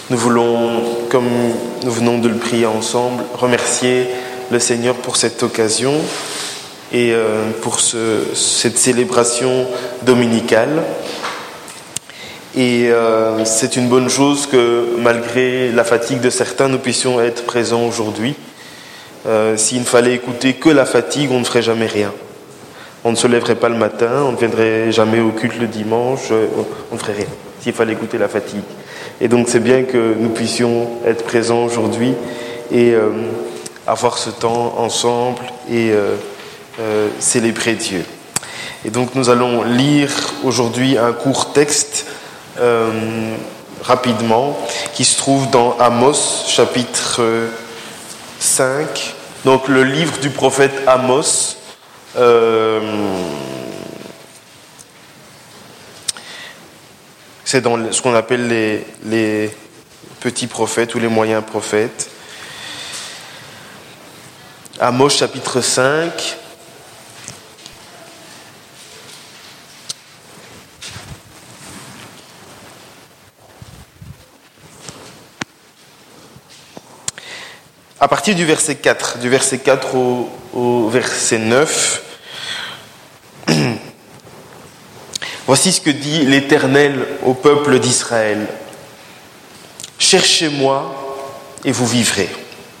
Nous voulons, comme nous venons de le prier ensemble, remercier le Seigneur pour cette occasion et pour cette célébration dominicale. Et c'est une bonne chose que, malgré la fatigue de certains, nous puissions être présents aujourd'hui. S'il ne fallait écouter que la fatigue, on ne ferait jamais rien. On ne se lèverait pas le matin, on ne viendrait jamais au culte le dimanche, on ne ferait rien, s'il fallait écouter la fatigue. Et donc c'est bien que nous puissions être présents aujourd'hui et avoir ce temps ensemble et célébrer Dieu. Et donc nous allons lire aujourd'hui un court texte rapidement qui se trouve dans Amos chapitre 5, donc le livre du prophète Amos. C'est dans ce qu'on appelle les petits prophètes ou les moyens prophètes. Amos chapitre 5. À partir du verset 4 au verset 9, voici ce que dit l'Éternel au peuple d'Israël. Cherchez-moi et vous vivrez.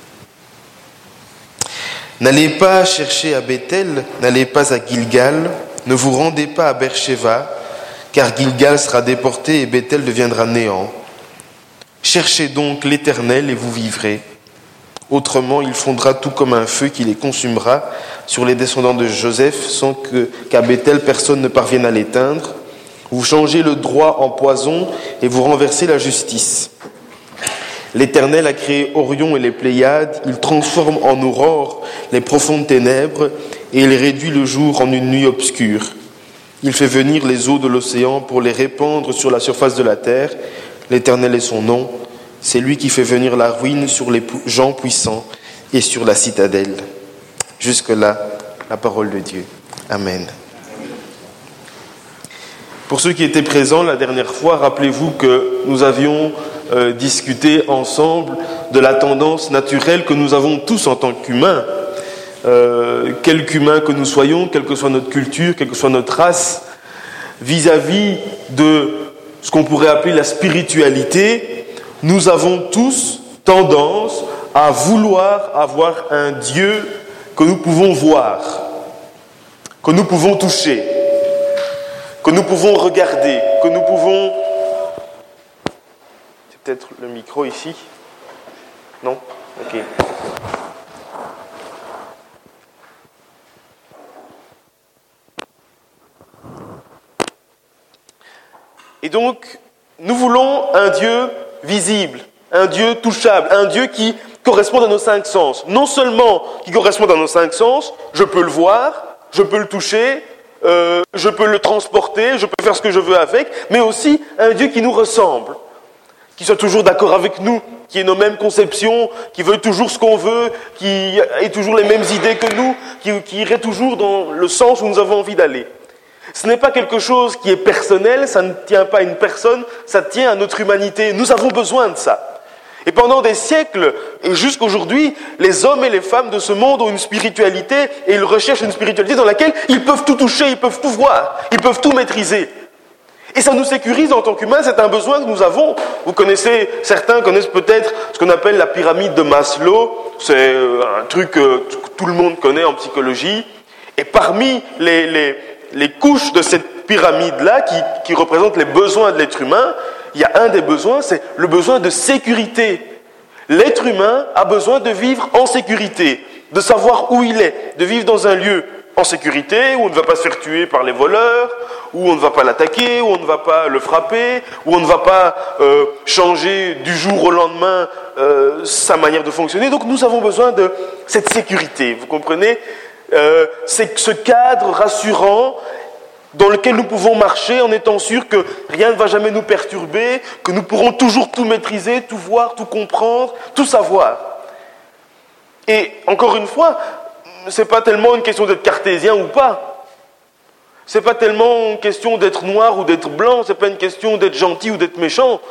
N'allez pas chercher à Béthel, n'allez pas à Gilgal, ne vous rendez pas à Beersheba, car Gilgal sera déporté et Béthel deviendra néant. Cherchez donc l'Éternel et vous vivrez. Autrement, il fondra tout comme un feu qui les consumera sur les descendants de Joseph, sans qu'à Béthel personne ne parvienne à l'éteindre. Vous changez le droit en poison et vous renversez la justice. L'Éternel a créé Orion et les Pléiades, il transforme en aurore les profondes ténèbres et il réduit le jour en une nuit obscure. Il fait venir les eaux de l'océan pour les répandre sur la surface de la terre. L'Éternel est son nom. C'est lui qui fait venir la ruine sur les gens puissants et sur la citadelle. Jusque-là, la parole de Dieu. Amen. Pour ceux qui étaient présents la dernière fois, rappelez-vous que nous avions discuté ensemble de la tendance naturelle que nous avons tous en tant qu'humains. Quelque humain que nous soyons, quelle que soit notre culture, quelle que soit notre race, vis-à-vis de ce qu'on pourrait appeler la spiritualité, nous avons tous tendance à vouloir avoir un Dieu que nous pouvons voir, que nous pouvons toucher, que nous pouvons regarder, que nous pouvons... C'est peut-être le micro ici ? Non ? Ok. Et donc, nous voulons un Dieu visible, un Dieu touchable, un Dieu qui correspond à nos cinq sens. Non seulement qui correspond à nos cinq sens, je peux le voir, je peux le toucher, je peux le transporter, je peux faire ce que je veux avec, mais aussi un Dieu qui nous ressemble, qui soit toujours d'accord avec nous, qui ait nos mêmes conceptions, qui veut toujours ce qu'on veut, qui ait toujours les mêmes idées que nous, qui irait toujours dans le sens où nous avons envie d'aller. Ce n'est pas quelque chose qui est personnel, ça ne tient pas à une personne, ça tient à notre humanité. Nous avons besoin de ça. Et pendant des siècles, et jusqu'aujourd'hui, les hommes et les femmes de ce monde ont une spiritualité, et ils recherchent une spiritualité dans laquelle ils peuvent tout toucher, ils peuvent tout voir, ils peuvent tout maîtriser. Et ça nous sécurise en tant qu'humains, c'est un besoin que nous avons. Certains connaissent peut-être ce qu'on appelle la pyramide de Maslow, c'est un truc que tout le monde connaît en psychologie. Et parmi les couches de cette pyramide-là, qui représente les besoins de l'être humain, il y a un des besoins, c'est le besoin de sécurité. L'être humain a besoin de vivre en sécurité, de savoir où il est, de vivre dans un lieu en sécurité, où on ne va pas se faire tuer par les voleurs, où on ne va pas l'attaquer, où on ne va pas le frapper, où on ne va pas changer du jour au lendemain sa manière de fonctionner. Donc nous avons besoin de cette sécurité, vous comprenez ? C'est ce cadre rassurant dans lequel nous pouvons marcher en étant sûrs que rien ne va jamais nous perturber, que nous pourrons toujours tout maîtriser, tout voir, tout comprendre, tout savoir. Et encore une fois, c'est pas tellement une question d'être cartésien ou pas. C'est pas tellement une question d'être noir ou d'être blanc, c'est pas une question d'être gentil ou d'être méchant.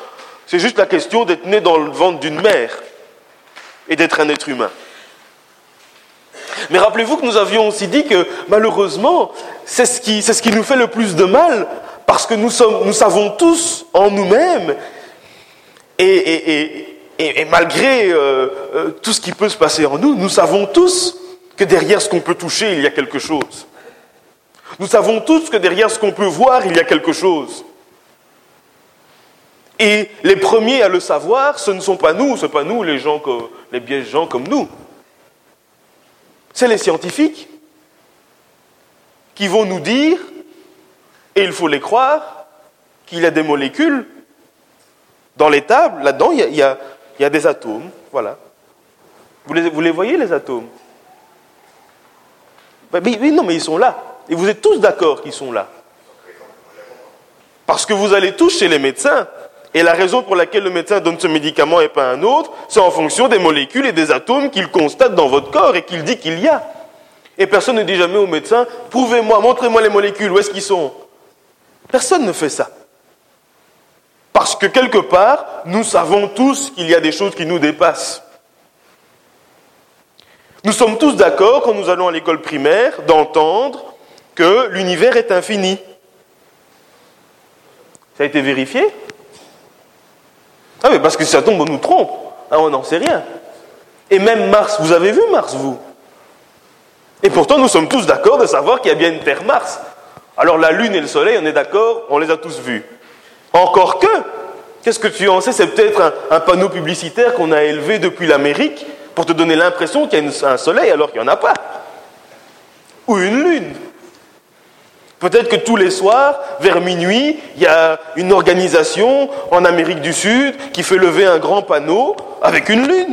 C'est juste la question d'être né dans le ventre d'une mère et d'être un être humain. Mais rappelez-vous que nous avions aussi dit que malheureusement, c'est ce qui nous fait le plus de mal, parce que nous savons tous en nous-mêmes, et malgré tout ce qui peut se passer en nous, nous savons tous que derrière ce qu'on peut toucher, il y a quelque chose. Nous savons tous que derrière ce qu'on peut voir, il y a quelque chose. Et les premiers à le savoir, ce ne sont pas nous, les gens comme nous. C'est les scientifiques qui vont nous dire, et il faut les croire, qu'il y a des molécules dans les tables. Là-dedans, il y a des atomes. Voilà. Vous les voyez, les atomes? Oui, non, mais ils sont là. Et vous êtes tous d'accord qu'ils sont là. Parce que vous allez tous chez les médecins. Et la raison pour laquelle le médecin donne ce médicament et pas un autre, c'est en fonction des molécules et des atomes qu'il constate dans votre corps et qu'il dit qu'il y a. Et personne ne dit jamais au médecin, prouvez-moi, montrez-moi les molécules, où est-ce qu'ils sont? Personne ne fait ça. Parce que quelque part, nous savons tous qu'il y a des choses qui nous dépassent. Nous sommes tous d'accord, quand nous allons à l'école primaire, d'entendre que l'univers est infini. Ça a été vérifié? Ah oui, parce que si ça tombe, on nous trompe. Ah, on n'en sait rien. Et même Mars, vous avez vu Mars, vous? Et pourtant, nous sommes tous d'accord de savoir qu'il y a bien une Terre Mars. Alors la Lune et le Soleil, on est d'accord, on les a tous vus. Encore que, qu'est-ce que tu en sais? C'est peut-être un panneau publicitaire qu'on a élevé depuis l'Amérique pour te donner l'impression qu'il y a un Soleil alors qu'il n'y en a pas. Ou une Lune. Peut-être que tous les soirs, vers minuit, il y a une organisation en Amérique du Sud qui fait lever un grand panneau avec une lune.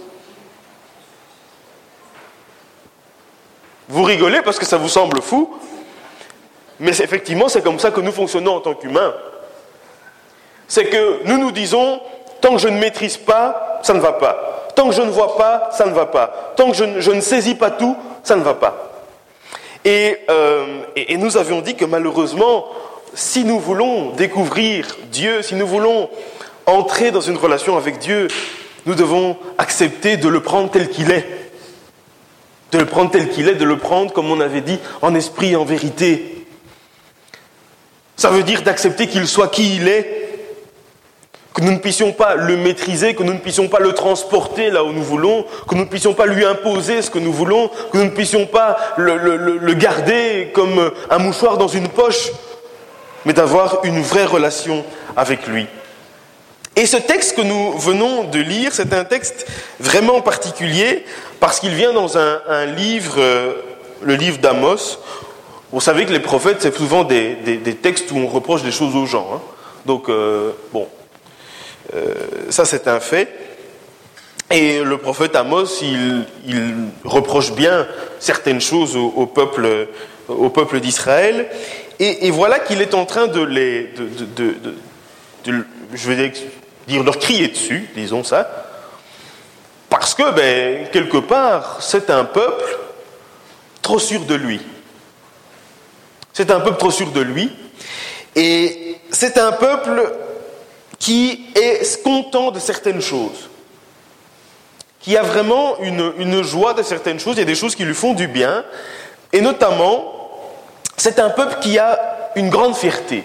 Vous rigolez parce que ça vous semble fou, mais effectivement, c'est comme ça que nous fonctionnons en tant qu'humains. C'est que nous nous disons, tant que je ne maîtrise pas, ça ne va pas. Tant que je ne vois pas, ça ne va pas. Tant que je ne saisis pas tout, ça ne va pas. Et nous avions dit que malheureusement, si nous voulons découvrir Dieu, si nous voulons entrer dans une relation avec Dieu, nous devons accepter de le prendre tel qu'il est. De le prendre tel qu'il est, de le prendre, comme on avait dit, en esprit et en vérité. Ça veut dire d'accepter qu'il soit qui il est, que nous ne puissions pas le maîtriser, que nous ne puissions pas le transporter là où nous voulons, que nous ne puissions pas lui imposer ce que nous voulons, que nous ne puissions pas le garder comme un mouchoir dans une poche, mais d'avoir une vraie relation avec lui. Et ce texte que nous venons de lire, c'est un texte vraiment particulier, parce qu'il vient dans un livre, le livre d'Amos. Vous savez que les prophètes, c'est souvent des textes où on reproche des choses aux gens. Hein. Donc, ça c'est un fait. Et le prophète Amos, il reproche bien certaines choses au peuple d'Israël. Et voilà qu'il est en train de je vais dire, leur crier dessus, disons ça. Parce que, quelque part, c'est un peuple trop sûr de lui. C'est un peuple trop sûr de lui. Et c'est un peuple qui est content de certaines choses. Qui a vraiment une joie de certaines choses. Il y a des choses qui lui font du bien. Et notamment, c'est un peuple qui a une grande fierté.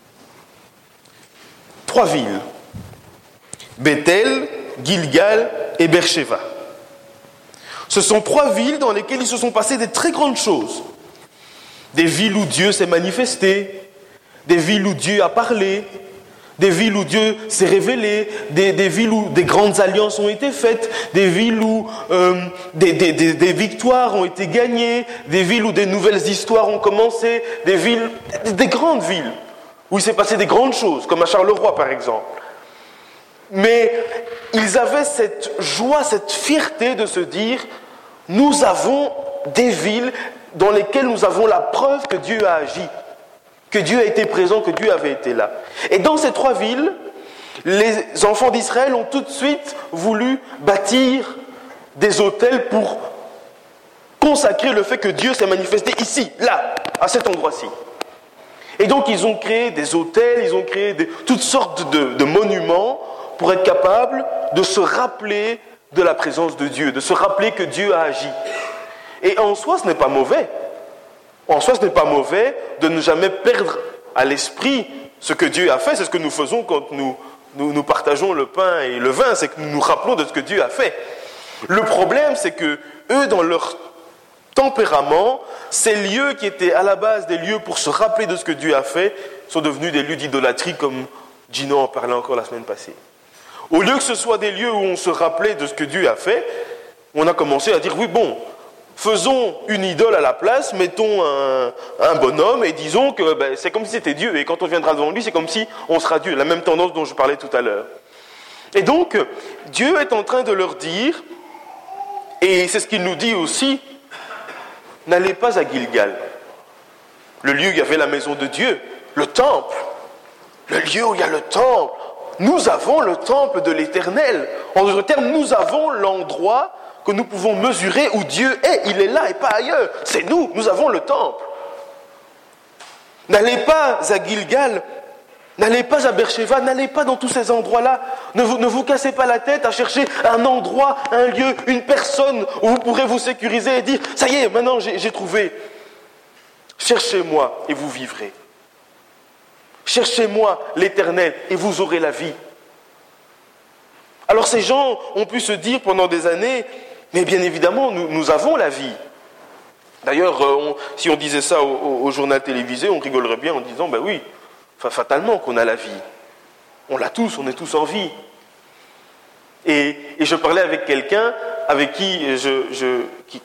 3 villes. Bethel, Gilgal et Beersheba. Ce sont 3 villes dans lesquelles il se sont passées des très grandes choses. Des villes où Dieu s'est manifesté, des villes où Dieu a parlé, des villes où Dieu s'est révélé, des villes où des grandes alliances ont été faites, des villes où des victoires ont été gagnées, des villes où des nouvelles histoires ont commencé, des grandes villes où il s'est passé des grandes choses, comme à Charleroi par exemple. Mais ils avaient cette joie, cette fierté de se dire, nous avons des villes dans lesquelles nous avons la preuve que Dieu a agi, que Dieu a été présent, que Dieu avait été là. Et dans ces 3 villes, les enfants d'Israël ont tout de suite voulu bâtir des autels pour consacrer le fait que Dieu s'est manifesté ici, là, à cet endroit-ci. Et donc ils ont créé des autels, ils ont créé toutes sortes de monuments pour être capable de se rappeler de la présence de Dieu, de se rappeler que Dieu a agi. Et en soi, ce n'est pas mauvais. En soi, ce n'est pas mauvais de ne jamais perdre à l'esprit ce que Dieu a fait. C'est ce que nous faisons quand nous partageons le pain et le vin, c'est que nous nous rappelons de ce que Dieu a fait. Le problème, c'est que eux, dans leur tempérament, ces lieux qui étaient à la base des lieux pour se rappeler de ce que Dieu a fait, sont devenus des lieux d'idolâtrie, comme Gino en parlait encore la semaine passée. Au lieu que ce soit des lieux où on se rappelait de ce que Dieu a fait, on a commencé à dire, oui, bon, faisons une idole à la place, mettons un bonhomme et disons que c'est comme si c'était Dieu. Et quand on viendra devant lui, c'est comme si on sera Dieu. La même tendance dont je parlais tout à l'heure. Et donc, Dieu est en train de leur dire, et c'est ce qu'il nous dit aussi, n'allez pas à Gilgal, le lieu où il y avait la maison de Dieu, le temple, le lieu où il y a le temple. Nous avons le temple de l'Éternel. En d'autres termes, nous avons l'endroit que nous pouvons mesurer où Dieu est. Il est là et pas ailleurs. C'est nous avons le temple. N'allez pas à Gilgal, n'allez pas à Beersheba, n'allez pas dans tous ces endroits-là. Ne vous cassez pas la tête à chercher un endroit, un lieu, une personne où vous pourrez vous sécuriser et dire « Ça y est, maintenant j'ai trouvé. Cherchez-moi et vous vivrez. Cherchez-moi l'Éternel et vous aurez la vie. » Alors ces gens ont pu se dire pendant des années « Mais bien évidemment, nous avons la vie. » D'ailleurs, si on disait ça au journal télévisé, on rigolerait bien en disant « Ben oui, fatalement qu'on a la vie. On l'a tous, on est tous en vie. » Et je parlais avec quelqu'un avec qui je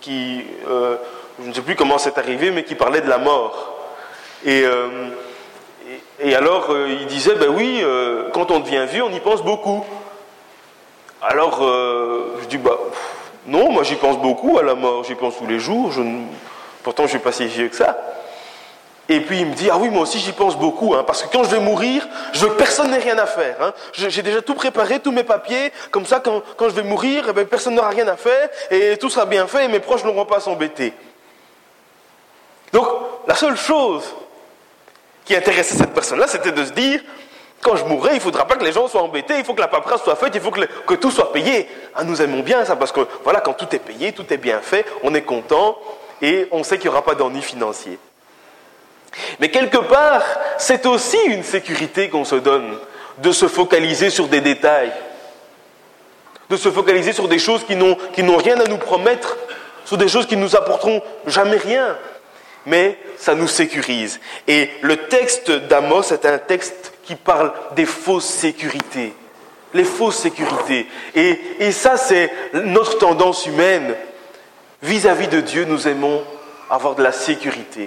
ne sais plus comment c'est arrivé, mais qui parlait de la mort. Et alors, il disait, ben oui, quand on devient vieux, on y pense beaucoup. Alors, je dis, non, moi j'y pense beaucoup à la mort, j'y pense tous les jours, pourtant je ne suis pas si vieux que ça. Et puis il me dit, ah oui, moi aussi j'y pense beaucoup, parce que quand je vais mourir, personne n'ait rien à faire. J'ai déjà tout préparé, tous mes papiers, comme ça quand je vais mourir, personne n'aura rien à faire, et tout sera bien fait, et mes proches n'auront pas à s'embêter. Donc, la seule chose qui intéressait cette personne-là, c'était de se dire, quand je mourrai, il ne faudra pas que les gens soient embêtés, il faut que la paperasse soit faite, il faut que tout soit payé. Nous aimons bien ça, parce que voilà, quand tout est payé, tout est bien fait, on est content, et on sait qu'il n'y aura pas d'ennui financier. Mais quelque part, c'est aussi une sécurité qu'on se donne, de se focaliser sur des détails, de se focaliser sur des choses qui n'ont rien à nous promettre, sur des choses qui ne nous apporteront jamais rien. Mais ça nous sécurise. Et le texte d'Amos est un texte qui parle des fausses sécurités. Les fausses sécurités. Et ça, c'est notre tendance humaine. Vis-à-vis de Dieu, nous aimons avoir de la sécurité.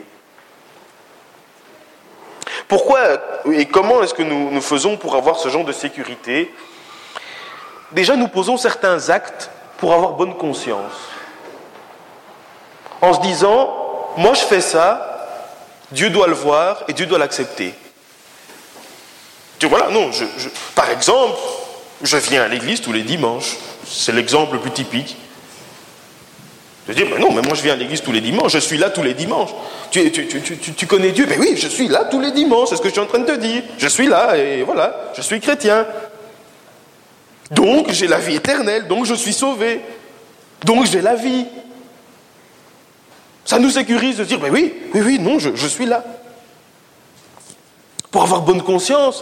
Pourquoi et comment est-ce que nous faisons pour avoir ce genre de sécurité ? Déjà, nous posons certains actes pour avoir bonne conscience. En se disant... Moi, je fais ça, Dieu doit le voir et Dieu doit l'accepter. Voilà, non, par exemple, je viens à l'église tous les dimanches. C'est l'exemple le plus typique. De dire, non, mais moi je viens à l'église tous les dimanches, je suis là tous les dimanches. Tu connais Dieu ? Ben oui, je suis là tous les dimanches, c'est ce que je suis en train de te dire. Je suis là et voilà, je suis chrétien. Donc, j'ai la vie éternelle, donc je suis sauvé. Donc, j'ai la vie. Ça nous sécurise de dire, ben oui, non, je suis là. Pour avoir bonne conscience.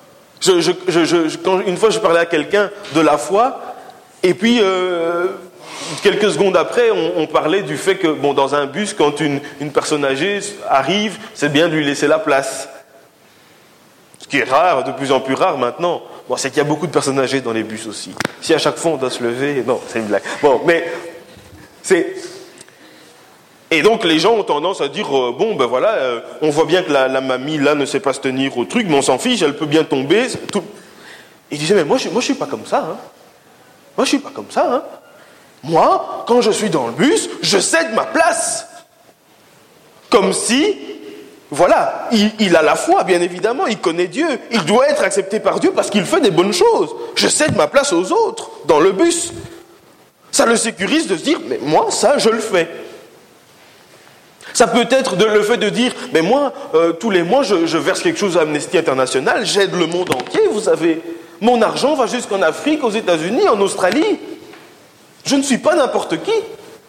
Une fois, je parlais à quelqu'un de la foi, et puis, quelques secondes après, on parlait du fait que, dans un bus, quand une personne âgée arrive, c'est bien de lui laisser la place. Ce qui est rare, de plus en plus rare maintenant. C'est qu'il y a beaucoup de personnes âgées dans les bus aussi. Si à chaque fois on doit se lever, non, c'est une blague. Mais c'est... Et donc les gens ont tendance à dire, on voit bien que la mamie là ne sait pas se tenir au truc, mais on s'en fiche, elle peut bien tomber. Tout. Il disait, mais moi je suis pas comme ça. Moi je suis pas comme ça. Moi, quand je suis dans le bus, je cède ma place. Comme si, voilà, il a la foi, bien évidemment, il connaît Dieu, il doit être accepté par Dieu parce qu'il fait des bonnes choses. Je cède ma place aux autres, dans le bus. Ça le sécurise de se dire, mais moi, ça, je le fais. Ça peut être le fait de dire, mais moi, tous les mois, je verse quelque chose à Amnesty International, j'aide le monde entier, vous savez. Mon argent va jusqu'en Afrique, aux États-Unis, en Australie. Je ne suis pas n'importe qui.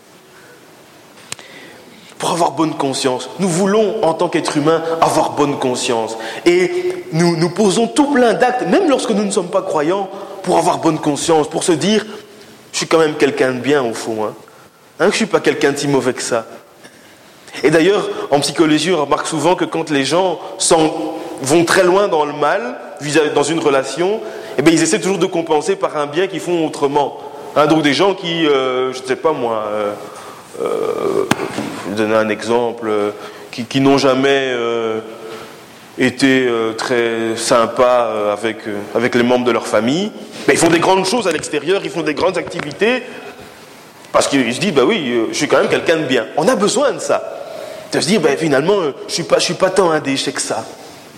Pour avoir bonne conscience, nous voulons, en tant qu'être humain, avoir bonne conscience. Et nous posons tout plein d'actes, même lorsque nous ne sommes pas croyants, pour avoir bonne conscience, pour se dire, je suis quand même quelqu'un de bien au fond. Je ne suis pas quelqu'un de si mauvais que ça. Et d'ailleurs, en psychologie, on remarque souvent que quand les gens vont très loin dans le mal, dans une relation, eh bien, ils essaient toujours de compenser par un bien qu'ils font autrement. Donc des gens qui, je ne sais pas moi, je vais donner un exemple, qui n'ont jamais été très sympas avec les membres de leur famille, mais ils font des grandes choses à l'extérieur, ils font des grandes activités, parce qu'ils se disent, oui, je suis quand même quelqu'un de bien. On a besoin de ça. De se dire, finalement, je suis pas tant un déchet que ça.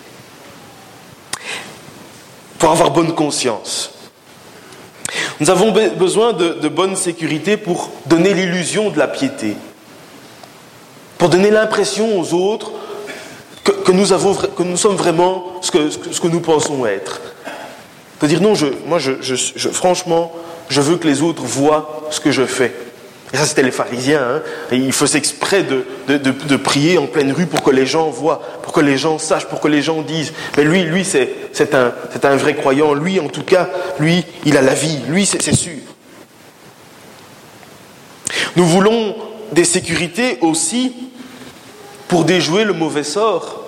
Pour avoir bonne conscience. Nous avons besoin de bonne sécurité pour donner l'illusion de la piété. Pour donner l'impression aux autres que nous sommes vraiment ce que nous pensons être. De dire non, franchement, je veux que les autres voient ce que je fais. Et ça, c'était les pharisiens. Et ils faisaient exprès de prier en pleine rue pour que les gens voient, pour que les gens sachent, pour que les gens disent. Mais lui, c'est un vrai croyant. Lui, en tout cas, lui, il a la vie. Lui, c'est sûr. Nous voulons des sécurités aussi pour déjouer le mauvais sort.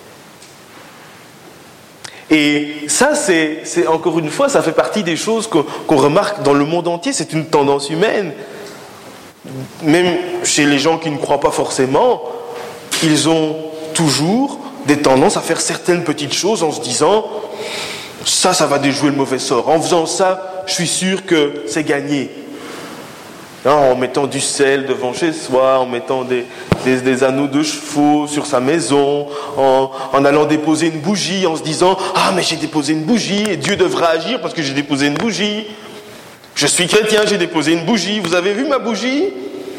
Et ça, c'est encore une fois, ça fait partie des choses qu'on remarque dans le monde entier. C'est une tendance humaine. Même chez les gens qui ne croient pas forcément, ils ont toujours des tendances à faire certaines petites choses en se disant « ça va déjouer le mauvais sort. En faisant ça, je suis sûr que c'est gagné. » En mettant du sel devant chez soi, en mettant des anneaux de chevaux sur sa maison, en allant déposer une bougie, en se disant « ah, mais j'ai déposé une bougie et Dieu devra agir parce que j'ai déposé une bougie. » Je suis chrétien, j'ai déposé une bougie. Vous avez vu ma bougie ?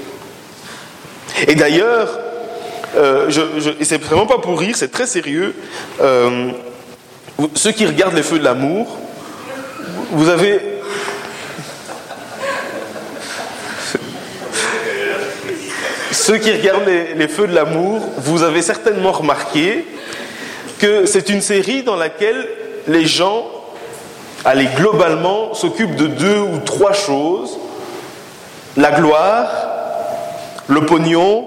Et d'ailleurs, et c'est vraiment pas pour rire, c'est très sérieux. Ceux qui regardent les feux de l'amour, vous avez... Ceux qui regardent les feux de l'amour, vous avez certainement remarqué que c'est une série dans laquelle les gens... globalement, s'occupe de 2 ou 3 choses. La gloire, le pognon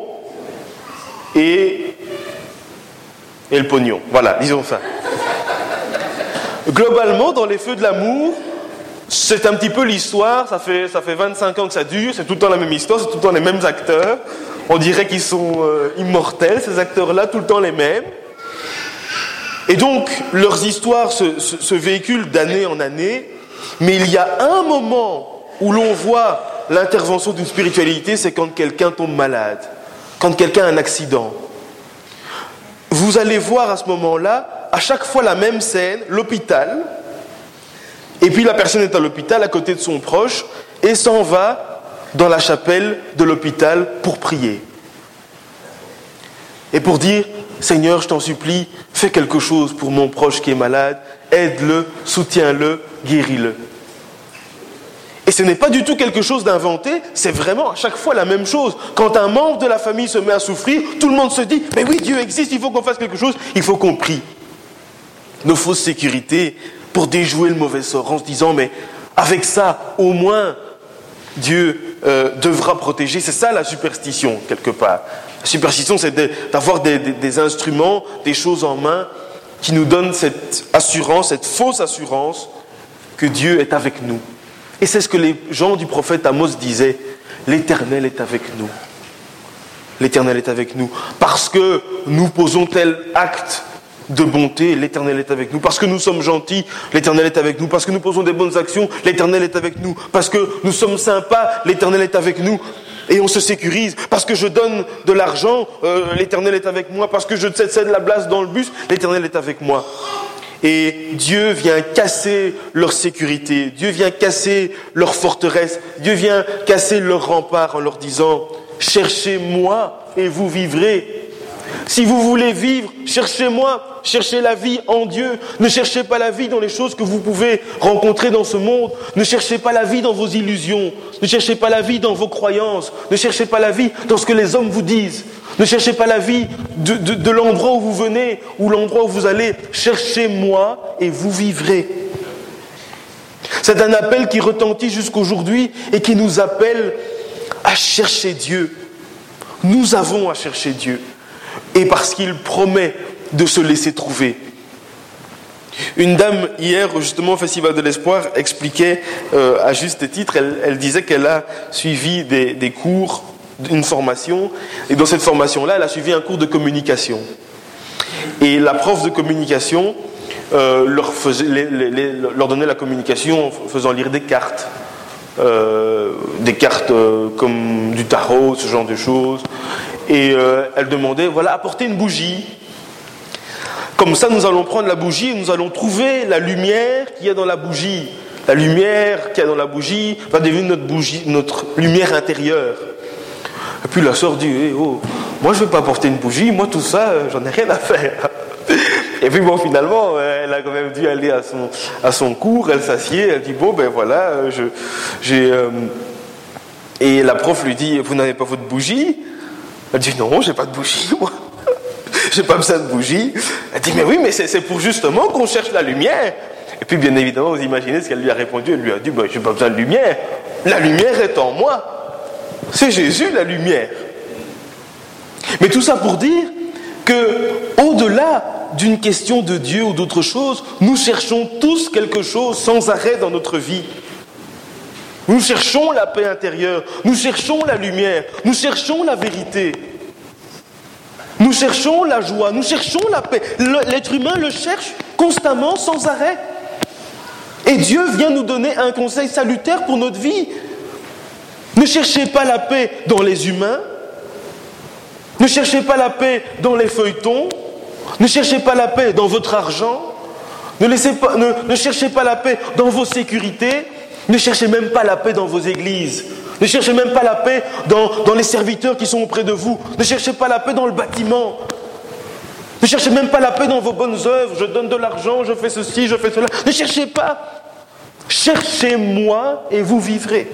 et le pognon. Voilà, disons ça. Globalement, dans les feux de l'amour, c'est un petit peu l'histoire, ça fait 25 ans que ça dure, c'est tout le temps la même histoire, c'est tout le temps les mêmes acteurs. On dirait qu'ils sont immortels, ces acteurs-là, tout le temps les mêmes. Et donc, leurs histoires se véhiculent d'année en année, mais il y a un moment où l'on voit l'intervention d'une spiritualité, c'est quand quelqu'un tombe malade, quand quelqu'un a un accident. Vous allez voir à ce moment-là, à chaque fois la même scène, l'hôpital, et puis la personne est à l'hôpital à côté de son proche, et s'en va dans la chapelle de l'hôpital pour prier. Et pour dire... Seigneur, je t'en supplie, fais quelque chose pour mon proche qui est malade, aide-le, soutiens-le, guéris-le. Et ce n'est pas du tout quelque chose d'inventé, c'est vraiment à chaque fois la même chose. Quand un membre de la famille se met à souffrir, tout le monde se dit, mais oui, Dieu existe, il faut qu'on fasse quelque chose, il faut qu'on prie. Nos fausses sécurités pour déjouer le mauvais sort, en se disant, mais avec ça, au moins, Dieu devra protéger. C'est ça la superstition, quelque part. La superstition, c'est d'avoir des instruments, des choses en main qui nous donnent cette assurance, cette fausse assurance que Dieu est avec nous. Et c'est ce que les gens du prophète Amos disaient. L'Éternel est avec nous. L'Éternel est avec nous. Parce que nous posons tel acte de bonté, l'Éternel est avec nous. Parce que nous sommes gentils, l'Éternel est avec nous. Parce que nous posons des bonnes actions, l'Éternel est avec nous. Parce que nous sommes sympas, l'Éternel est avec nous. Et on se sécurise. Parce que je donne de l'argent, l'Éternel est avec moi. Parce que je cède la place dans le bus, l'Éternel est avec moi. Et Dieu vient casser leur sécurité. Dieu vient casser leur forteresse. Dieu vient casser leur rempart en leur disant « Cherchez-moi et vous vivrez. Si vous voulez vivre, cherchez-moi, cherchez la vie en Dieu. Ne cherchez pas la vie dans les choses que vous pouvez rencontrer dans ce monde. Ne cherchez pas la vie dans vos illusions. Ne cherchez pas la vie dans vos croyances. Ne cherchez pas la vie dans ce que les hommes vous disent. Ne cherchez pas la vie de l'endroit où vous venez ou l'endroit où vous allez. Cherchez-moi et vous vivrez. C'est un appel qui retentit jusqu'aujourd'hui et qui nous appelle à chercher Dieu. Nous avons à chercher Dieu. Et parce qu'il promet de se laisser trouver. Une dame, hier, justement, au Festival de l'Espoir, expliquait à juste titre, elle disait qu'elle a suivi des cours, une formation, et dans cette formation-là, elle a suivi un cours de communication. Et la prof de communication leur donnait la communication en faisant lire des cartes. Comme du tarot, ce genre de choses. Et elle demandait, voilà, apportez une bougie. Comme ça, nous allons prendre la bougie et nous allons trouver la lumière qu'il y a dans la bougie. La lumière qu'il y a dans la bougie va devenir notre lumière intérieure. Et puis la sœur dit, moi je ne vais pas apporter une bougie, moi tout ça, j'en ai rien à faire. Et puis bon, finalement, elle a quand même dû aller à son cours, elle s'assied, elle dit, et la prof lui dit, vous n'avez pas votre bougie? Elle dit, non, j'ai pas de bougie, moi. J'ai pas besoin de bougie. Elle dit, mais oui, mais c'est pour justement qu'on cherche la lumière. Et puis bien évidemment, vous imaginez ce qu'elle lui a répondu. Elle lui a dit, j'ai pas besoin de lumière. La lumière est en moi. C'est Jésus, la lumière. Mais tout ça pour dire que, au-delà d'une question de Dieu ou d'autre chose, nous cherchons tous quelque chose sans arrêt dans notre vie. Nous cherchons la paix intérieure, nous cherchons la lumière, nous cherchons la vérité. Nous cherchons la joie, nous cherchons la paix. L'être humain le cherche constamment, sans arrêt. Et Dieu vient nous donner un conseil salutaire pour notre vie. Ne cherchez pas la paix dans les humains. Ne cherchez pas la paix dans les feuilletons. Ne cherchez pas la paix dans votre argent. Ne cherchez pas la paix dans vos sécurités. Ne cherchez même pas la paix dans vos églises. Ne cherchez même pas la paix dans les serviteurs qui sont auprès de vous. Ne cherchez pas la paix dans le bâtiment. Ne cherchez même pas la paix dans vos bonnes œuvres. Je donne de l'argent, je fais ceci, je fais cela. Ne cherchez pas. Cherchez-moi et vous vivrez.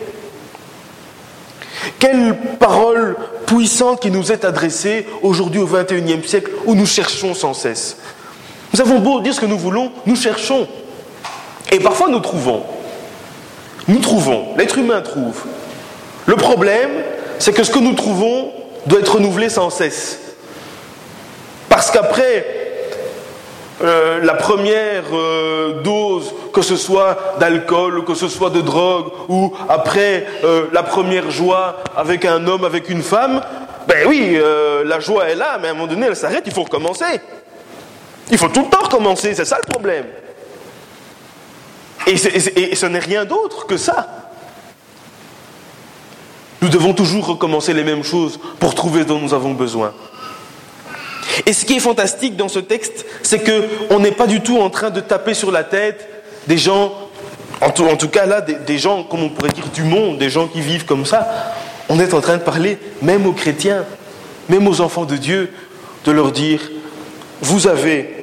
Quelle parole puissante qui nous est adressée aujourd'hui au XXIe siècle où nous cherchons sans cesse. Nous avons beau dire ce que nous voulons, nous cherchons. Et parfois nous trouvons. Nous trouvons, l'être humain trouve. Le problème, c'est que ce que nous trouvons doit être renouvelé sans cesse. Parce qu'après la première dose, que ce soit d'alcool, que ce soit de drogue, ou après la première joie avec un homme, avec une femme, ben oui, la joie est là, mais à un moment donné, elle s'arrête, il faut recommencer. Il faut tout le temps recommencer, c'est ça le problème. Et ce n'est rien d'autre que ça. Nous devons toujours recommencer les mêmes choses pour trouver ce dont nous avons besoin. Et ce qui est fantastique dans ce texte, c'est qu'on n'est pas du tout en train de taper sur la tête des gens, en tout cas là, des gens, comme on pourrait dire, du monde, des gens qui vivent comme ça. On est en train de parler même aux chrétiens, même aux enfants de Dieu, de leur dire, vous avez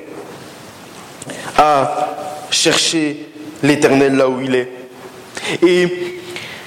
à chercher l'Éternel là où il est. Et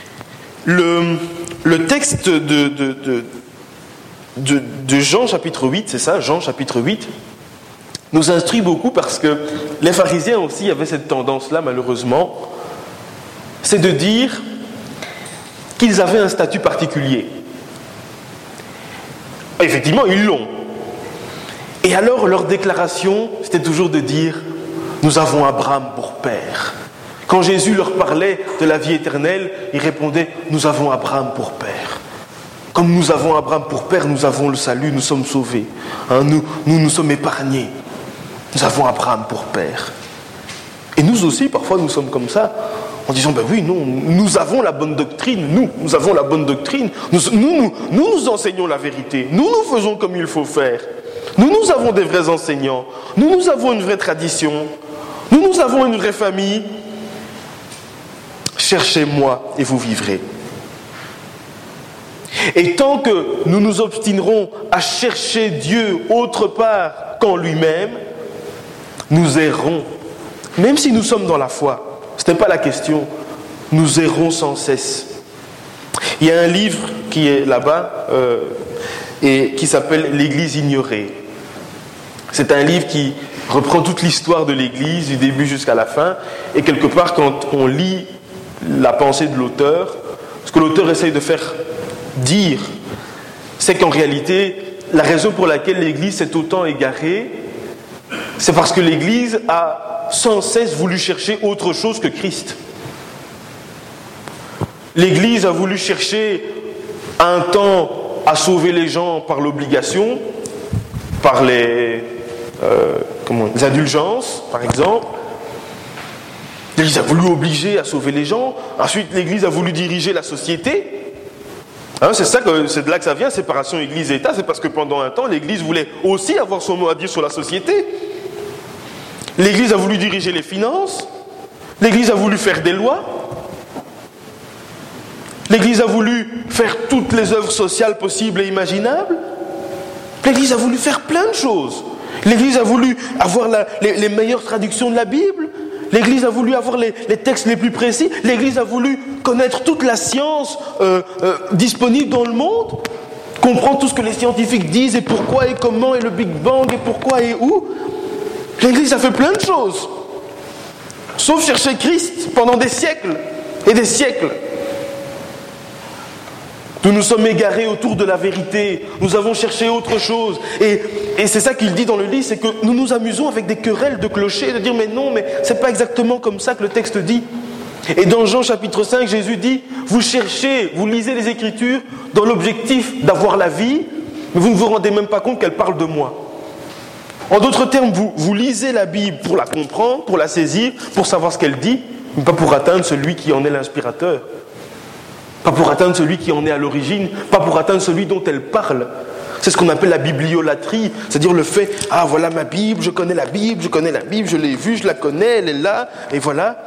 le texte de Jean chapitre 8, c'est ça, Jean chapitre 8, nous instruit beaucoup parce que les pharisiens aussi avaient cette tendance-là, malheureusement, c'est de dire qu'ils avaient un statut particulier. Effectivement, ils l'ont. Et alors, leur déclaration, c'était toujours de dire « Nous avons Abraham pour père ». Quand Jésus leur parlait de la vie éternelle, ils répondaient « Nous avons Abraham pour père ». Comme nous avons Abraham pour père, nous avons le salut, nous sommes sauvés. Nous sommes épargnés. Nous avons Abraham pour père. Et nous aussi, parfois, nous sommes comme ça, en disant, ben oui, non, nous avons la bonne doctrine, nous avons la bonne doctrine, nous enseignons la vérité, nous faisons comme il faut faire. Nous avons des vrais enseignants, nous avons une vraie tradition, nous avons une vraie famille. Cherchez-moi et vous vivrez. Et tant que nous nous obstinerons à chercher Dieu autre part qu'en lui-même, nous errons. Même si nous sommes dans la foi, ce n'est pas la question, nous errons sans cesse. Il y a un livre qui est là-bas et qui s'appelle « L'Église ignorée ». C'est un livre qui reprend toute l'histoire de l'Église, du début jusqu'à la fin, et quelque part, quand on lit la pensée de l'auteur, ce que l'auteur essaye de faire dire, c'est qu'en réalité, la raison pour laquelle l'Église s'est autant égarée, c'est parce que l'Église a sans cesse voulu chercher autre chose que Christ. L'Église a voulu chercher un temps à sauver les gens par l'obligation, par les indulgences, par exemple. L'Église a voulu obliger à sauver les gens. Ensuite, l'Église a voulu diriger la société. C'est de là que ça vient, séparation Église-État. C'est parce que pendant un temps, l'Église voulait aussi avoir son mot à dire sur la société. L'Église a voulu diriger les finances. L'Église a voulu faire des lois. L'Église a voulu faire toutes les œuvres sociales possibles et imaginables. L'Église a voulu faire plein de choses. L'Église a voulu avoir les meilleures traductions de la Bible. L'Église a voulu avoir les textes les plus précis. L'Église a voulu connaître toute la science disponible dans le monde. Comprendre tout ce que les scientifiques disent et pourquoi et comment et le Big Bang et pourquoi et où. L'Église a fait plein de choses. Sauf chercher Christ pendant des siècles et des siècles. Nous nous sommes égarés autour de la vérité. Nous avons cherché autre chose. Et c'est ça qu'il dit dans le livre, c'est que nous nous amusons avec des querelles de clochers, de dire mais non, mais c'est pas exactement comme ça que le texte dit. Et dans Jean chapitre 5, Jésus dit, vous cherchez, vous lisez les Écritures dans l'objectif d'avoir la vie, mais vous ne vous rendez même pas compte qu'elle parle de moi. En d'autres termes, vous lisez la Bible pour la comprendre, pour la saisir, pour savoir ce qu'elle dit, mais pas pour atteindre celui qui en est l'inspirateur. Pas pour atteindre celui qui en est à l'origine, pas pour atteindre celui dont elle parle. C'est ce qu'on appelle la bibliolatrie, c'est-à-dire le fait, ah voilà ma Bible, je connais la Bible, je l'ai vue, je la connais, elle est là, et voilà.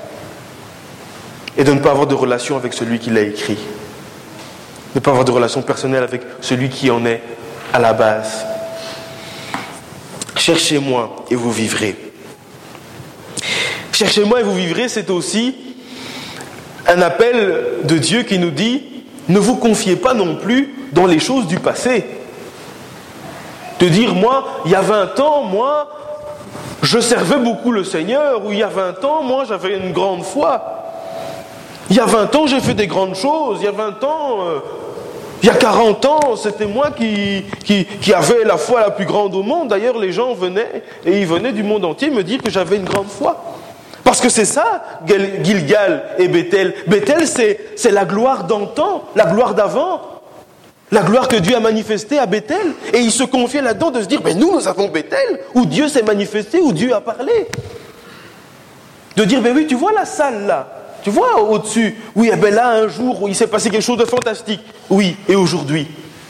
Et de ne pas avoir de relation avec celui qui l'a écrit. Ne pas avoir de relation personnelle avec celui qui en est à la base. Cherchez-moi et vous vivrez. Cherchez-moi et vous vivrez, c'est aussi un appel de Dieu qui nous dit « Ne vous confiez pas non plus dans les choses du passé. » De dire « Moi, il y a 20 ans, moi, je servais beaucoup le Seigneur. » Ou « Il y a 20 ans, moi, j'avais une grande foi. » Il y a 20 ans, j'ai fait des grandes choses. Il y a 20 ans, il y a 40 ans, c'était moi qui avait la foi la plus grande au monde. D'ailleurs, les gens venaient, et ils venaient du monde entier me dire que j'avais une grande foi. Parce que c'est ça, Gilgal et Bethel. Bethel, c'est la gloire d'antan, la gloire d'avant. La gloire que Dieu a manifestée à Bethel. Et il se confiait là-dedans de se dire, mais nous avons Bethel, où Dieu s'est manifesté, où Dieu a parlé. De dire, ben oui, tu vois la salle là, tu vois au-dessus, oui, eh ben là, un jour, où il s'est passé quelque chose de fantastique. Oui, et aujourd'hui.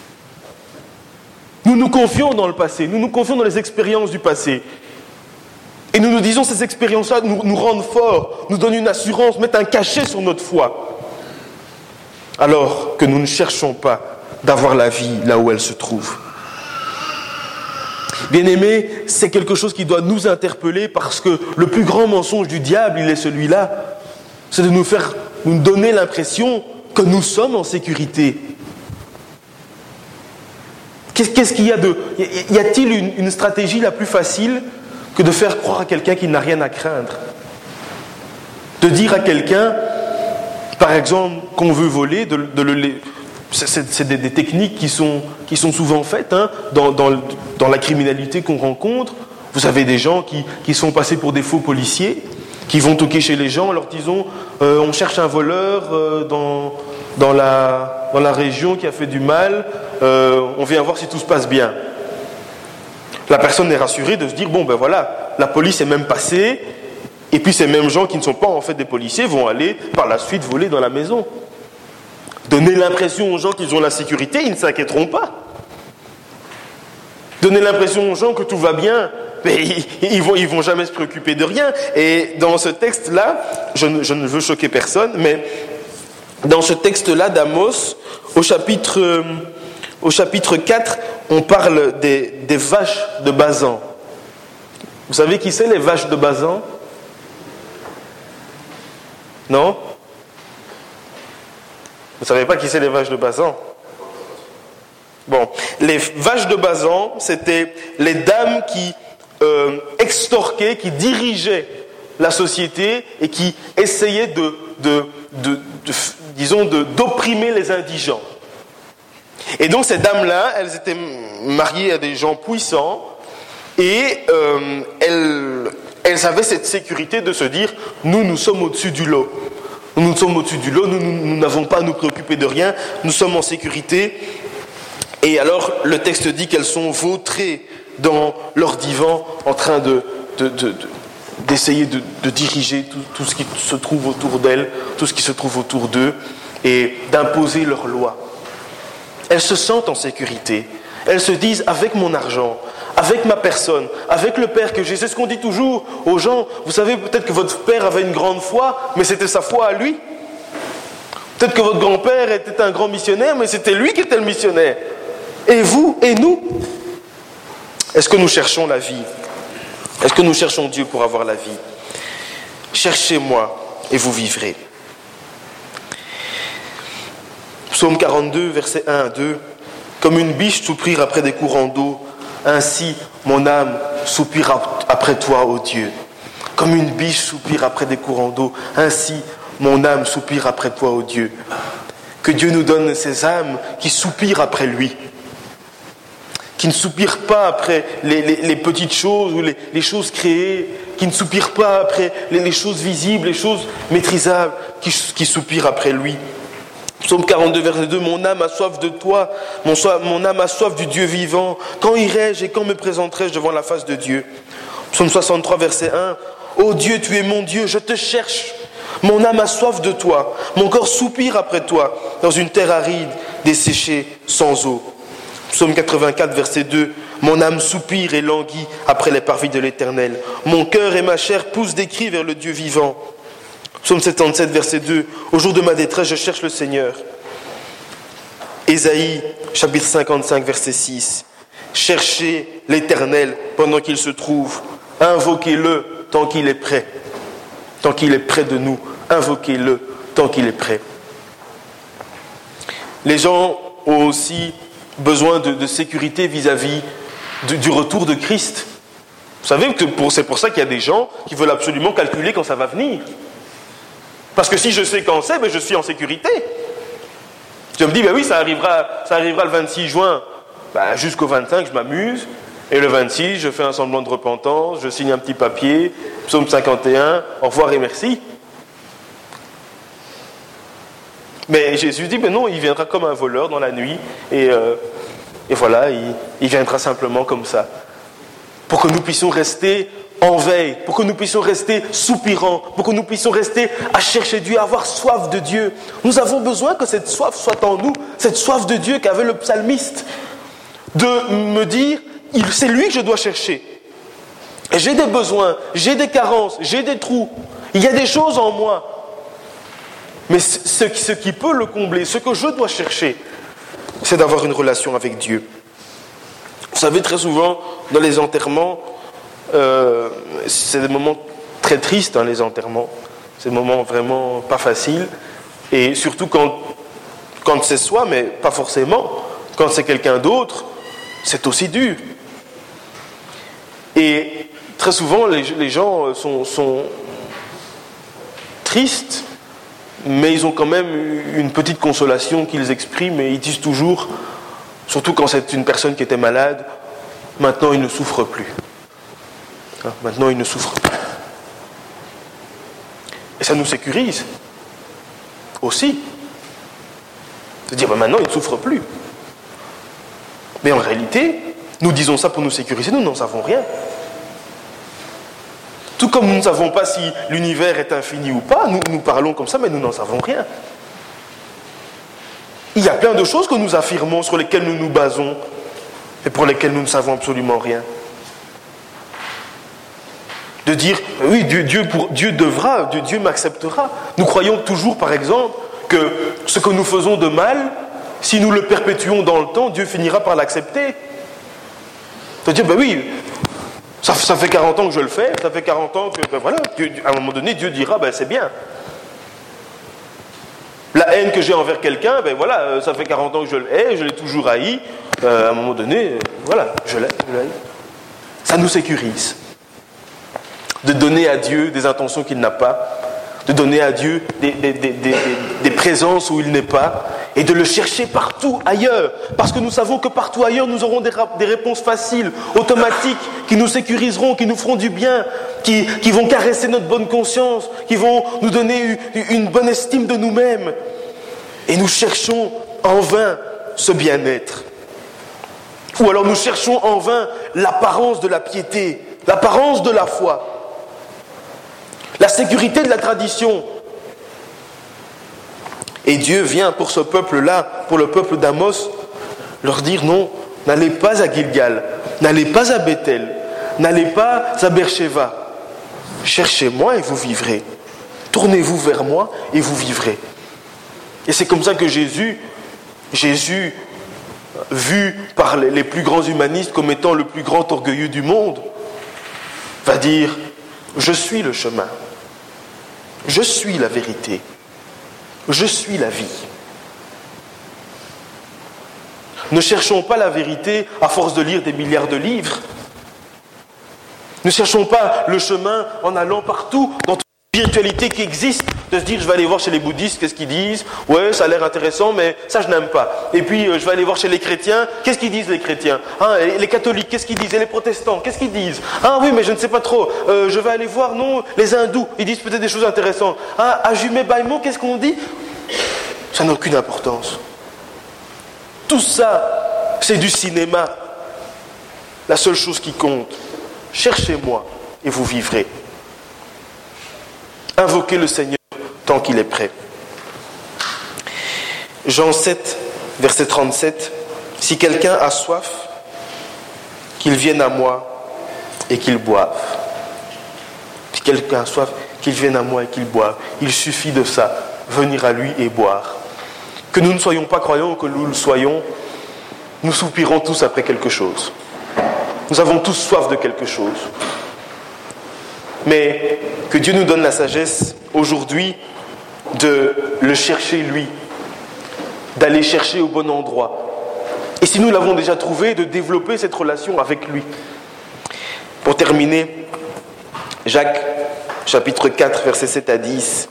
Nous nous confions dans le passé, nous nous confions dans les expériences du passé. Et nous nous disons ces expériences-là nous rendent forts, nous donnent une assurance, mettent un cachet sur notre foi. Alors que nous ne cherchons pas d'avoir la vie là où elle se trouve. Bien-aimés, c'est quelque chose qui doit nous interpeller parce que le plus grand mensonge du diable, il est celui-là. C'est de nous donner l'impression que nous sommes en sécurité. Qu'est-ce qu'il y a de... Y a-t-il une stratégie la plus facile que de faire croire à quelqu'un qu'il n'a rien à craindre? De dire à quelqu'un, par exemple, qu'on veut voler, c'est des techniques qui sont souvent faites dans la criminalité qu'on rencontre. Vous avez des gens qui sont passés pour des faux policiers, qui vont toquer chez les gens en leur disant on cherche un voleur dans la région qui a fait du mal, on vient voir si tout se passe bien. La personne est rassurée de se dire, bon ben voilà, la police est même passée, et puis ces mêmes gens qui ne sont pas en fait des policiers vont aller par la suite voler dans la maison. Donner l'impression aux gens qu'ils ont la sécurité, ils ne s'inquiéteront pas. Donner l'impression aux gens que tout va bien, mais ils vont jamais se préoccuper de rien. Et dans ce texte-là, je ne veux choquer personne, mais dans ce texte-là d'Amos, au chapitre 4, on parle des vaches de Basan. Vous savez qui c'est les vaches de Basan? Non? Vous ne savez pas qui c'est les vaches de Basan? Bon, les vaches de Basan, c'était les dames qui extorquaient, qui dirigeaient la société et qui essayaient d'opprimer les indigents. Et donc ces dames-là, elles étaient mariées à des gens puissants et elles avaient cette sécurité de se dire « nous sommes au-dessus du lot. Nous sommes au-dessus du lot, nous n'avons pas à nous préoccuper de rien, nous sommes en sécurité. » Et alors le texte dit qu'elles sont vautrées dans leur divan en train d'essayer de diriger tout ce qui se trouve autour d'elles, tout ce qui se trouve autour d'eux et d'imposer leurs lois. Elles se sentent en sécurité. Elles se disent, avec mon argent, avec ma personne, avec le père que j'ai. C'est ce qu'on dit toujours aux gens. Vous savez, peut-être que votre père avait une grande foi, mais c'était sa foi à lui. Peut-être que votre grand-père était un grand missionnaire, mais c'était lui qui était le missionnaire. Et vous, et nous? Est-ce que nous cherchons la vie? Est-ce que nous cherchons Dieu pour avoir la vie? Cherchez-moi et vous vivrez. Psaume 42, versets 1 à 2. Comme une biche soupire après des courants d'eau, ainsi mon âme soupire après toi, ô Dieu. Comme une biche soupire après des courants d'eau, ainsi mon âme soupire après toi, ô Dieu. Que Dieu nous donne ces âmes qui soupirent après lui, qui ne soupirent pas après les petites choses ou les choses créées, qui ne soupirent pas après les choses visibles, les choses maîtrisables, qui soupirent après lui. Psaume 42, verset 2, mon âme a soif de toi, mon âme a soif du Dieu vivant. Quand irai-je et quand me présenterai-je devant la face de Dieu? Psaume 63, verset 1, ô Dieu, tu es mon Dieu, je te cherche. Mon âme a soif de toi, mon corps soupire après toi, dans une terre aride, desséchée, sans eau. Psaume 84, verset 2, mon âme soupire et languit après les parvis de l'Éternel. Mon cœur et ma chair poussent des cris vers le Dieu vivant. Psaume 77, verset 2, au jour de ma détresse, je cherche le Seigneur. Ésaïe, chapitre 55, verset 6, cherchez l'Éternel pendant qu'il se trouve, invoquez-le tant qu'il est prêt. Tant qu'il est près de nous, invoquez-le tant qu'il est prêt. Les gens ont aussi besoin de sécurité vis-à-vis du retour de Christ. Vous savez que c'est pour ça qu'il y a des gens qui veulent absolument calculer quand ça va venir. Parce que si je sais quand c'est, je suis en sécurité. Je me dis, oui, ça arrivera le 26 juin. Jusqu'au 25, je m'amuse. Et le 26, je fais un semblant de repentance, je signe un petit papier, psaume 51, au revoir et merci. Mais Jésus dit, non, il viendra comme un voleur dans la nuit, et voilà, il viendra simplement comme ça. Pour que nous puissions rester en veille, pour que nous puissions rester soupirants, pour que nous puissions rester à chercher Dieu, à avoir soif de Dieu. Nous avons besoin que cette soif soit en nous, cette soif de Dieu qu'avait le psalmiste, de me dire, c'est lui que je dois chercher. J'ai des besoins, j'ai des carences, j'ai des trous. Il y a des choses en moi. Mais ce qui peut le combler, ce que je dois chercher, c'est d'avoir une relation avec Dieu. Vous savez, très souvent, dans les enterrements, c'est des moments très tristes, les enterrements. C'est des moments vraiment pas faciles. Et surtout quand c'est soi, mais pas forcément. Quand c'est quelqu'un d'autre, c'est aussi dur. Et très souvent, les gens sont tristes, mais ils ont quand même une petite consolation qu'ils expriment et ils disent toujours, surtout quand c'est une personne qui était malade, maintenant il ne souffre plus. Maintenant il ne souffre plus. Et ça nous sécurise aussi. De dire, maintenant il ne souffre plus. Mais en réalité, nous disons ça pour nous sécuriser, nous n'en savons rien. Tout comme nous ne savons pas si l'univers est infini ou pas, nous parlons comme ça, mais nous n'en savons rien. Il y a plein de choses que nous affirmons, sur lesquelles nous nous basons, et pour lesquelles nous ne savons absolument rien. De dire, oui, Dieu m'acceptera. Nous croyons toujours, par exemple, que ce que nous faisons de mal, si nous le perpétuons dans le temps, Dieu finira par l'accepter. C'est-à-dire, ben oui, ça fait 40 ans que je le fais, ça fait 40 ans que, ben voilà, à un moment donné, Dieu dira, ben c'est bien. La haine que j'ai envers quelqu'un, ben voilà, ça fait 40 ans que je le hais, je l'ai toujours haï, à un moment donné, voilà, je l'ai. Ça nous sécurise. De donner à Dieu des intentions qu'il n'a pas, de donner à Dieu des présences où il n'est pas, et de le chercher partout ailleurs, parce que nous savons que partout ailleurs nous aurons des réponses faciles, automatiques, qui nous sécuriseront, qui nous feront du bien, qui vont caresser notre bonne conscience, qui vont nous donner une bonne estime de nous-mêmes. Et nous cherchons en vain ce bien-être. Ou alors nous cherchons en vain l'apparence de la piété, l'apparence de la foi, la sécurité de la tradition. Et Dieu vient pour ce peuple-là, pour le peuple d'Amos, leur dire non, n'allez pas à Gilgal, n'allez pas à Bethel, n'allez pas à Beersheba. Cherchez-moi et vous vivrez. Tournez-vous vers moi et vous vivrez. Et c'est comme ça que Jésus, vu par les plus grands humanistes comme étant le plus grand orgueilleux du monde, va dire, je suis le chemin, je suis la vérité, je suis la vie. Ne cherchons pas la vérité à force de lire des milliards de livres. Ne cherchons pas le chemin en allant partout, dans toute la spiritualité qui existe, de se dire je vais aller voir chez les bouddhistes, qu'est-ce qu'ils disent, ouais ça a l'air intéressant mais ça je n'aime pas. Et puis je vais aller voir chez les chrétiens, qu'est-ce qu'ils disent les chrétiens, et les catholiques, qu'est-ce qu'ils disent, et les protestants, qu'est-ce qu'ils disent, oui mais je ne sais pas trop, je vais aller voir, non, les hindous, ils disent peut-être des choses intéressantes, à Jumé Baïmo, qu'est-ce qu'on dit, ça n'a aucune importance. Tout ça, c'est du cinéma. La seule chose qui compte, cherchez-moi et vous vivrez. Invoquez le Seigneur tant qu'il est prêt. Jean 7, verset 37. Si quelqu'un a soif, qu'il vienne à moi et qu'il boive. Si quelqu'un a soif, qu'il vienne à moi et qu'il boive. Il suffit de ça, venir à lui et boire. Que nous ne soyons pas croyants ou que nous le soyons, nous soupirons tous après quelque chose. Nous avons tous soif de quelque chose. Mais que Dieu nous donne la sagesse aujourd'hui de le chercher lui, d'aller chercher au bon endroit. Et si nous l'avons déjà trouvé, de développer cette relation avec lui. Pour terminer, Jacques, chapitre 4, versets 7 à 10,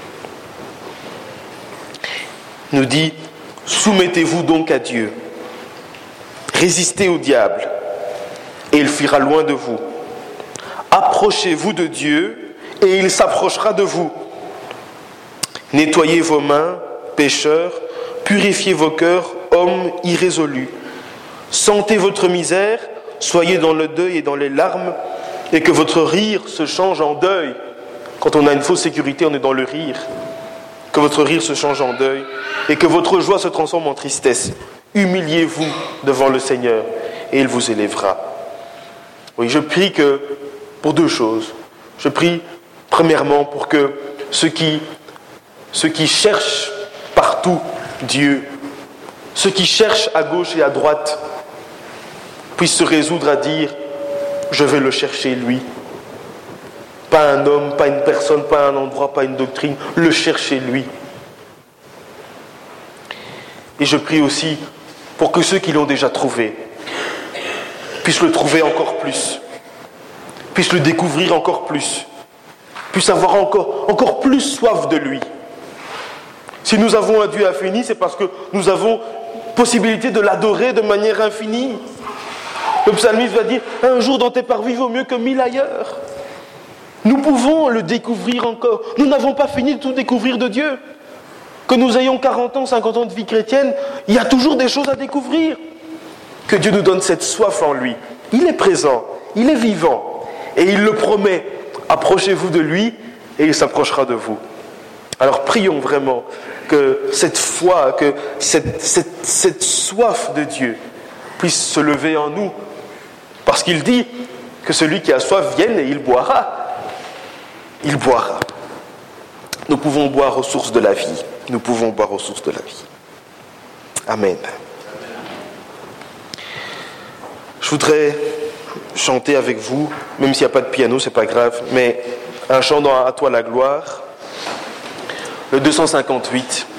nous dit « Soumettez-vous donc à Dieu, résistez au diable, et il fuira loin de vous. Approchez-vous de Dieu, et il s'approchera de vous. Nettoyez vos mains, pécheurs, purifiez vos cœurs, hommes irrésolus. Sentez votre misère, soyez dans le deuil et dans les larmes, et que votre rire se change en deuil. » Quand on a une fausse sécurité, on est dans le rire. Que votre rire se change en deuil, et que votre joie se transforme en tristesse. Humiliez-vous devant le Seigneur, et il vous élèvera. Oui, je prie pour deux choses. Je prie premièrement pour que ceux qui cherchent partout Dieu, ceux qui cherchent à gauche et à droite, puissent se résoudre à dire « je vais le chercher lui ». Pas un homme, pas une personne, pas un endroit, pas une doctrine, le chercher lui. Et je prie aussi pour que ceux qui l'ont déjà trouvé puissent le trouver encore plus, puissent le découvrir encore plus, puissent avoir encore plus soif de lui. Si nous avons un Dieu infini, c'est parce que nous avons possibilité de l'adorer de manière infinie. Le psalmiste va dire « un jour dans tes parvis vaut mieux que 1000 ailleurs ». Nous pouvons le découvrir encore. Nous n'avons pas fini de tout découvrir de Dieu. Que nous ayons 40 ans, 50 ans de vie chrétienne, il y a toujours des choses à découvrir. Que Dieu nous donne cette soif en lui. Il est présent, il est vivant. Et il le promet. Approchez-vous de lui et il s'approchera de vous. Alors prions vraiment que cette foi, que cette soif de Dieu puisse se lever en nous. Parce qu'il dit que celui qui a soif vienne et il boira. Il boira. nous pouvons boire aux sources de la vie. Nous pouvons boire aux sources de la vie. Amen. Je voudrais chanter avec vous, même s'il n'y a pas de piano, c'est pas grave, mais un chant dans À toi la gloire, le 258.